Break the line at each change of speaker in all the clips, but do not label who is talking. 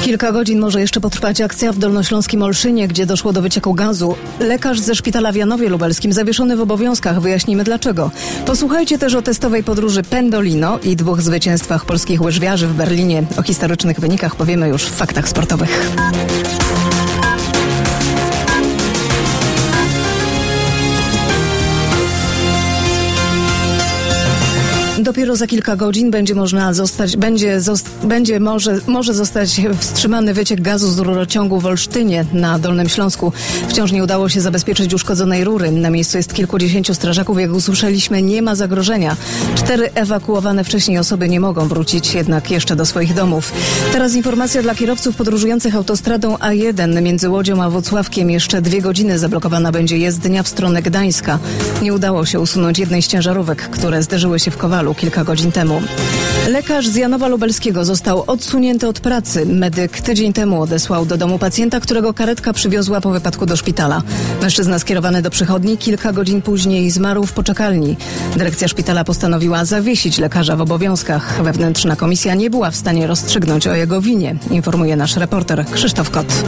Kilka godzin może jeszcze potrwać akcja w dolnośląskim Olszynie, gdzie doszło do wycieku gazu. Lekarz ze szpitala w Janowie Lubelskim zawieszony w obowiązkach. Wyjaśnimy dlaczego. Posłuchajcie też o testowej podróży Pendolino i 2 zwycięstwach polskich łyżwiarzy w Berlinie. O historycznych wynikach powiemy już w faktach sportowych. Dopiero za kilka godzin może zostać wstrzymany wyciek gazu z rurociągu w Olsztynie na Dolnym Śląsku. Wciąż nie udało się zabezpieczyć uszkodzonej rury. Na miejscu jest kilkudziesięciu strażaków. Jak usłyszeliśmy, nie ma zagrożenia. 4 ewakuowane wcześniej osoby nie mogą wrócić jednak jeszcze do swoich domów. Teraz informacja dla kierowców podróżujących autostradą A1 między Łodzią a Włocławkiem. Jeszcze 2 godziny zablokowana będzie jezdnia w stronę Gdańska. Nie udało się usunąć jednej z ciężarówek, które zderzyły się w Kowalu kilka godzin temu. Lekarz z Janowa Lubelskiego został odsunięty od pracy. Medyk tydzień temu odesłał do domu pacjenta, którego karetka przywiozła po wypadku do szpitala. Mężczyzna skierowany do przychodni kilka godzin później zmarł w poczekalni. Dyrekcja szpitala postanowiła zawiesić lekarza w obowiązkach. Wewnętrzna komisja nie była w stanie rozstrzygnąć o jego winie, informuje nasz reporter Krzysztof Kot.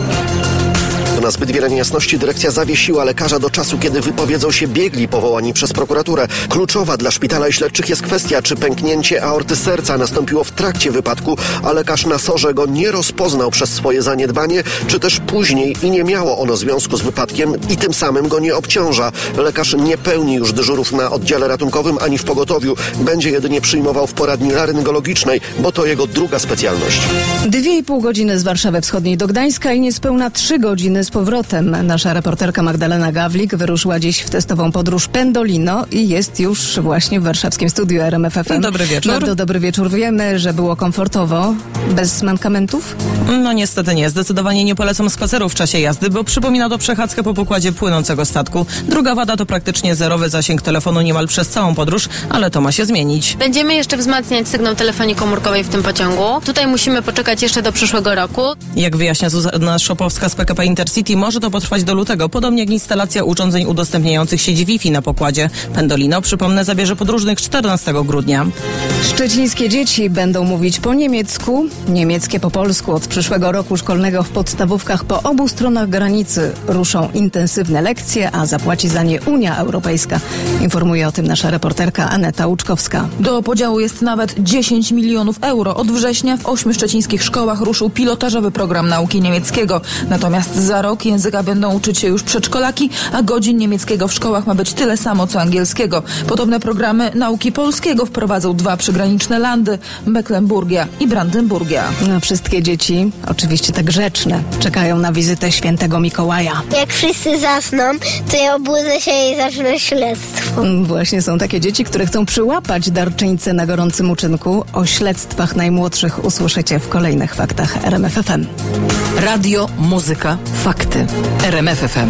Na zbyt wiele niejasności dyrekcja zawiesiła lekarza do czasu, kiedy wypowiedzą się biegli powołani przez prokuraturę. Kluczowa dla szpitala i śledczych jest kwestia, czy pęknięcie aorty serca nastąpiło w trakcie wypadku, a lekarz na SOR-ze go nie rozpoznał przez swoje zaniedbanie, czy też później i nie miało ono związku z wypadkiem i tym samym go nie obciąża. Lekarz nie pełni już dyżurów na oddziale ratunkowym ani w pogotowiu. Będzie jedynie przyjmował w poradni laryngologicznej, bo to jego druga specjalność.
2,5 godziny z Warszawy Wschodniej do Gdańska i niespełna 3 godziny z powrotem. Nasza reporterka Magdalena Gawlik wyruszyła dziś w testową podróż Pendolino i jest już właśnie w warszawskim studiu RMF FM.
Dobry wieczór.
Bardzo dobry wieczór. Wiemy, że było komfortowo, bez mankamentów?
No niestety nie. Zdecydowanie nie polecam spacerów w czasie jazdy, bo przypomina to przechadzkę po pokładzie płynącego statku. Druga wada to praktycznie zerowy zasięg telefonu niemal przez całą podróż, ale to ma się zmienić.
Będziemy jeszcze wzmacniać sygnał telefonii komórkowej w tym pociągu. Tutaj musimy poczekać jeszcze do przyszłego roku.
Jak wyjaśnia Zuzanna Szopowska z PKP Intercity, może to potrwać do lutego, podobnie jak instalacja urządzeń udostępniających sieć Wi-Fi na pokładzie. Pendolino, przypomnę, zabierze podróżnych 14 grudnia.
Szczecińskie dzieci będą mówić po niemiecku, niemieckie po polsku. Od przyszłego roku szkolnego w podstawówkach po obu stronach granicy ruszą intensywne lekcje, a zapłaci za nie Unia Europejska. Informuje o tym nasza reporterka Aneta Łuczkowska.
Do podziału jest nawet 10 milionów euro. Od września w 8 szczecińskich szkołach ruszył pilotażowy program nauki niemieckiego. Natomiast za rok języka będą uczyć się już przedszkolaki, a godzin niemieckiego w szkołach ma być tyle samo co angielskiego. Podobne programy nauki polskiego wprowadzą 2 przygraniczne landy, Mecklenburgia i Brandenburgia.
No, wszystkie dzieci, oczywiście te grzeczne, czekają na wizytę świętego Mikołaja.
Jak wszyscy zasną, to ja obudzę się i zacznę śledztwo.
Właśnie są takie dzieci, które chcą przyłapać darczyńcę na gorącym uczynku. O śledztwach najmłodszych usłyszycie w kolejnych faktach RMF FM.
Radio, muzyka, fakty. RMF FM.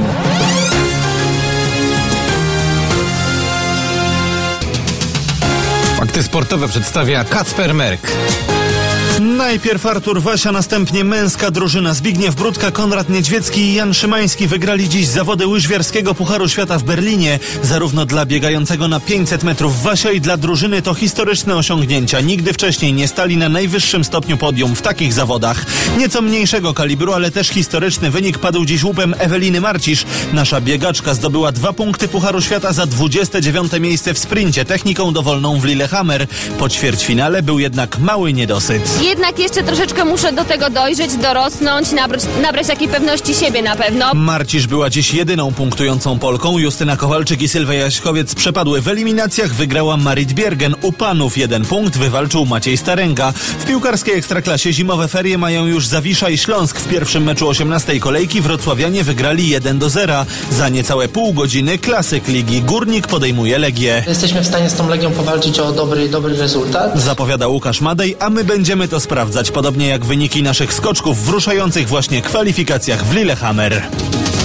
Fakty sportowe przedstawia Kacper Merk.
Najpierw Artur Wasia, następnie męska drużyna. Zbigniew Brudka, Konrad Niedźwiecki i Jan Szymański wygrali dziś zawody łyżwiarskiego Pucharu Świata w Berlinie. Zarówno dla biegającego na 500 metrów Wasia i dla drużyny to historyczne osiągnięcia. Nigdy wcześniej nie stali na najwyższym stopniu podium w takich zawodach. Nieco mniejszego kalibru, ale też historyczny wynik padł dziś łupem Eweliny Marcisz. Nasza biegaczka zdobyła 2 punkty Pucharu Świata za 29. miejsce w sprincie techniką dowolną w Lillehammer. Po ćwierćfinale był jednak mały niedosyt.
Jednak jeszcze troszeczkę muszę do tego dojrzeć, dorosnąć, nabrać takiej pewności siebie na pewno.
Marcisz była dziś jedyną punktującą Polką. Justyna Kowalczyk i Sylwia Jaśkowiec przepadły w eliminacjach. Wygrała Marit Biergen. U panów 1 punkt wywalczył Maciej Starenka. W piłkarskiej Ekstraklasie zimowe ferie mają już Zawisza i Śląsk. W pierwszym meczu 18. kolejki wrocławianie wygrali 1-0. Za niecałe pół godziny klasyk ligi. Górnik podejmuje Legię.
Jesteśmy w stanie z tą Legią powalczyć o dobry rezultat.
Zapowiada Łukasz Madej, a my będziemy to sprawdzać, podobnie jak wyniki naszych skoczków w ruszających właśnie kwalifikacjach w Lillehammer.